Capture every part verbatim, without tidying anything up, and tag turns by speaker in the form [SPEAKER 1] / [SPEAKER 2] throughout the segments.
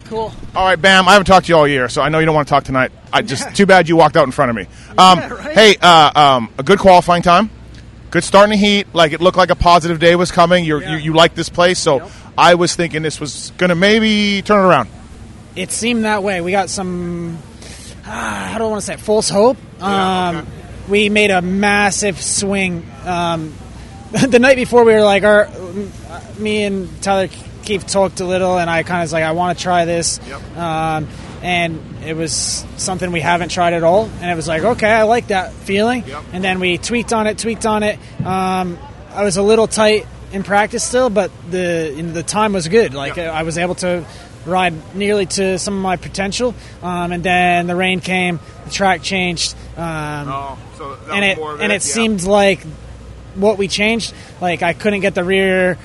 [SPEAKER 1] Cool.
[SPEAKER 2] All right, Bam, I haven't talked to you all year, so I know you don't want to talk tonight. I just Too bad you walked out in front of me. Um,
[SPEAKER 1] Yeah, right?
[SPEAKER 2] Hey, uh, um, a good qualifying time. Good start in the heat. Like, it looked like a positive day was coming. You're,
[SPEAKER 1] Yeah.
[SPEAKER 2] You you like this place, so
[SPEAKER 1] Yep.
[SPEAKER 2] I was thinking this was going to maybe turn it around.
[SPEAKER 1] It seemed that way. We got some, uh, how do I want to say it, false hope.
[SPEAKER 2] Yeah,
[SPEAKER 1] um,
[SPEAKER 2] okay.
[SPEAKER 1] We made a massive swing. Um, the night before, we were like, our, me and Tyler Keefe talked a little, and I kind of was like, I want to try this.
[SPEAKER 2] Yep.
[SPEAKER 1] Um, and it was something we haven't tried at all. And it was like, okay, I like that feeling.
[SPEAKER 2] Yep.
[SPEAKER 1] And then we tweaked on it, tweaked on it. Um, I was a little tight in practice still, but the you know, the time was good. Like
[SPEAKER 2] Yep.
[SPEAKER 1] I was able to ride nearly to some of my potential. Um, and then the rain came, the track changed. Um,
[SPEAKER 2] Oh, so that
[SPEAKER 1] and
[SPEAKER 2] was
[SPEAKER 1] it
[SPEAKER 2] more of
[SPEAKER 1] and
[SPEAKER 2] it,
[SPEAKER 1] it
[SPEAKER 2] yeah.
[SPEAKER 1] seemed like what we changed. Like I couldn't get the rear.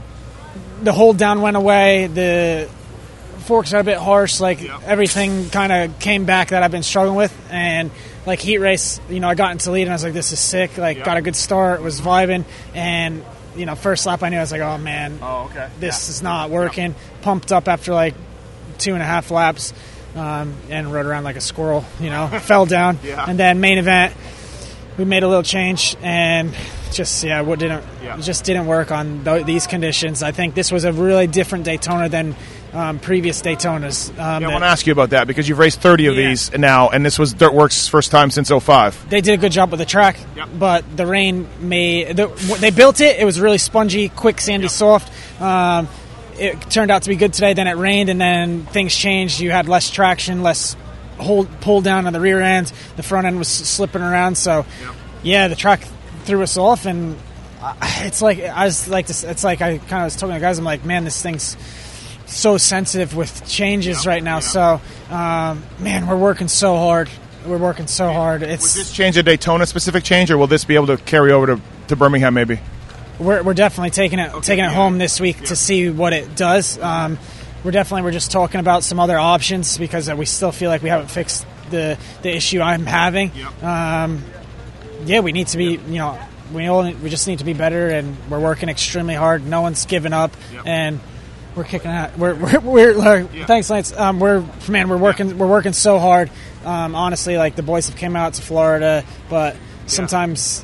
[SPEAKER 1] The hold down went away. The forks are a bit harsh. Like
[SPEAKER 2] Yeah.
[SPEAKER 1] everything kind of came back that I've been struggling with. And like heat race, you know, I got into lead and I was like, this is sick. Like
[SPEAKER 2] Yeah.
[SPEAKER 1] got a good start. Was vibing. And you know, first lap I knew I was like, oh man,
[SPEAKER 2] Oh, okay.
[SPEAKER 1] this
[SPEAKER 2] Yeah.
[SPEAKER 1] is not working. Pumped up after like two and a half laps. Um, and rode around like a squirrel, you know, fell down.
[SPEAKER 2] Yeah.
[SPEAKER 1] And then main event, we made a little change and just, yeah, what didn't,
[SPEAKER 2] Yeah.
[SPEAKER 1] it just didn't work on th- these conditions. I think this was a really different Daytona than um, previous Daytonas. Um,
[SPEAKER 2] Yeah, I
[SPEAKER 1] that-
[SPEAKER 2] want to ask you about that because you've raced thirty of
[SPEAKER 1] Yeah.
[SPEAKER 2] these now, and this was Dirtworks' first time since oh five.
[SPEAKER 1] They did a good job with the track,
[SPEAKER 2] Yep.
[SPEAKER 1] but the rain made, the, they built it, it was really spongy, quick, sandy,
[SPEAKER 2] Yep.
[SPEAKER 1] soft. Um, it turned out to be good today, then it rained, and then things changed. You had less traction, less hold pull down on the rear end. The front end was slipping around, so
[SPEAKER 2] Yep.
[SPEAKER 1] yeah, the track threw us off, and I- it's like I was like this. It's like I kind of was telling the guys, I'm like, man, this thing's so sensitive with changes
[SPEAKER 2] Yeah,
[SPEAKER 1] right now.
[SPEAKER 2] yeah.
[SPEAKER 1] So, um, man, we're working so hard. We're working so hard.
[SPEAKER 2] Was
[SPEAKER 1] It's
[SPEAKER 2] this change a Daytona-specific change, or will this be able to carry over to, to Birmingham maybe?
[SPEAKER 1] we're we're definitely taking it taking it
[SPEAKER 2] yeah.
[SPEAKER 1] home this week
[SPEAKER 2] Yeah.
[SPEAKER 1] to see what it does. Um, we're definitely we're just talking about some other options because uh, we still feel like we haven't fixed the the issue I'm having.
[SPEAKER 2] Yep.
[SPEAKER 1] Um, yeah, we need to be, you know, we all we just need to be better, and we're working extremely hard. No one's giving up,
[SPEAKER 2] Yep.
[SPEAKER 1] and we're kicking out. We're we're, we're like,
[SPEAKER 2] Yeah.
[SPEAKER 1] thanks, Lance. Um, we're man, we're working we're working so hard. Um, honestly, like the boys have came out to Florida, but sometimes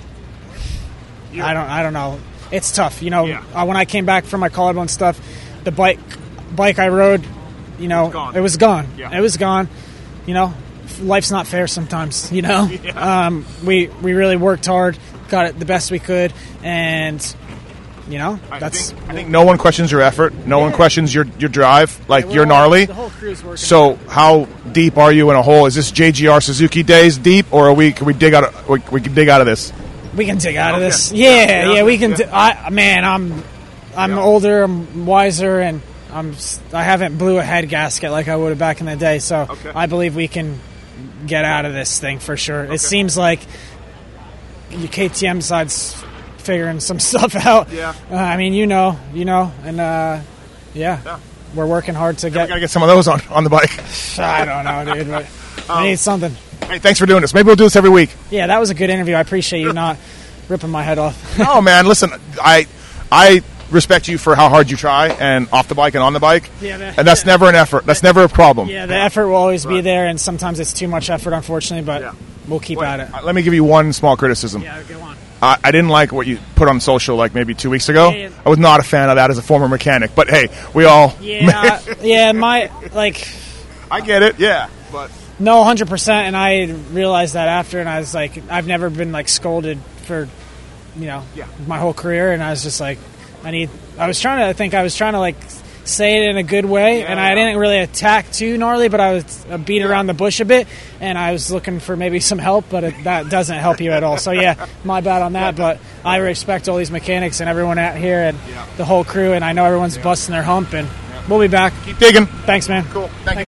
[SPEAKER 1] I don't I don't know. It's tough, you know.
[SPEAKER 2] Yeah.
[SPEAKER 1] Uh, when I came back from my collarbone stuff, the bike bike I rode, you know,
[SPEAKER 2] gone.
[SPEAKER 1] it was gone.
[SPEAKER 2] Yeah.
[SPEAKER 1] It was gone. You know, life's not fair sometimes. You know,
[SPEAKER 2] Yeah.
[SPEAKER 1] um, we we really worked hard, got it the best we could, and you know,
[SPEAKER 2] I
[SPEAKER 1] that's
[SPEAKER 2] think, I think no one questions your effort. No one
[SPEAKER 1] Yeah.
[SPEAKER 2] questions your, your drive. Like,
[SPEAKER 1] we're
[SPEAKER 2] you're
[SPEAKER 1] all-
[SPEAKER 2] gnarly.
[SPEAKER 1] The whole crew's working.
[SPEAKER 2] So how deep are you in a hole? Is this J G R Suzuki days deep, or are we can we dig out of, we, we can dig out of this?
[SPEAKER 1] we can dig out of
[SPEAKER 2] Okay.
[SPEAKER 1] this.
[SPEAKER 2] Yeah,
[SPEAKER 1] Yeah,
[SPEAKER 2] yeah,
[SPEAKER 1] yeah, we can.
[SPEAKER 2] yeah.
[SPEAKER 1] di- I man, I'm I'm
[SPEAKER 2] Yeah.
[SPEAKER 1] older, I'm wiser, and I'm s- I haven't blew a head gasket like I would have back in the day. So
[SPEAKER 2] Okay.
[SPEAKER 1] I believe we can get out of this thing for sure. It seems like the K T M side's figuring some stuff out.
[SPEAKER 2] Yeah.
[SPEAKER 1] Uh, I mean, you know, you know, and uh, yeah,
[SPEAKER 2] Yeah.
[SPEAKER 1] we're working hard to
[SPEAKER 2] We
[SPEAKER 1] get.
[SPEAKER 2] gotta get some of those on, on the bike.
[SPEAKER 1] I don't know, dude, but
[SPEAKER 2] Um,
[SPEAKER 1] we need something.
[SPEAKER 2] Hey, thanks for doing this. Maybe we'll do this every week.
[SPEAKER 1] Yeah, that was a good interview. I appreciate you not ripping my head off.
[SPEAKER 2] No, man. Listen, I I respect you for how hard you try, and off the bike and on the bike.
[SPEAKER 1] Yeah, man.
[SPEAKER 2] And that's never an effort. That's never a problem.
[SPEAKER 1] Yeah, the effort will always be
[SPEAKER 2] Right.
[SPEAKER 1] there, and sometimes it's too much effort, unfortunately, but
[SPEAKER 2] Yeah.
[SPEAKER 1] we'll keep
[SPEAKER 2] Wait,
[SPEAKER 1] at it.
[SPEAKER 2] uh, Let me give you one small criticism.
[SPEAKER 1] Yeah, go on.
[SPEAKER 2] I, I didn't like what you put on social like maybe two weeks ago.
[SPEAKER 1] Yeah, yeah.
[SPEAKER 2] I was not a fan of that as a former mechanic. But hey, we all.
[SPEAKER 1] Yeah, yeah, my, like,
[SPEAKER 2] I get it. Yeah, but
[SPEAKER 1] no, one hundred percent, and I realized that after, and I was like, I've never been, like, scolded for, you know,
[SPEAKER 2] Yeah.
[SPEAKER 1] my whole career, and I was just like, I need, I was trying to, I think I was trying to, like, say it in a good way,
[SPEAKER 2] Yeah,
[SPEAKER 1] and I
[SPEAKER 2] yeah.
[SPEAKER 1] didn't really attack too gnarly, but I was uh, beat around the bush a bit, and I was looking for maybe some help, but it, that doesn't help you at all. So yeah, my bad on that, but I respect all these mechanics and everyone out here and
[SPEAKER 2] Yeah.
[SPEAKER 1] the whole crew, and I know everyone's busting their hump, and we'll be back.
[SPEAKER 2] keep digging.
[SPEAKER 1] Thanks, man.
[SPEAKER 2] Cool. Thank you.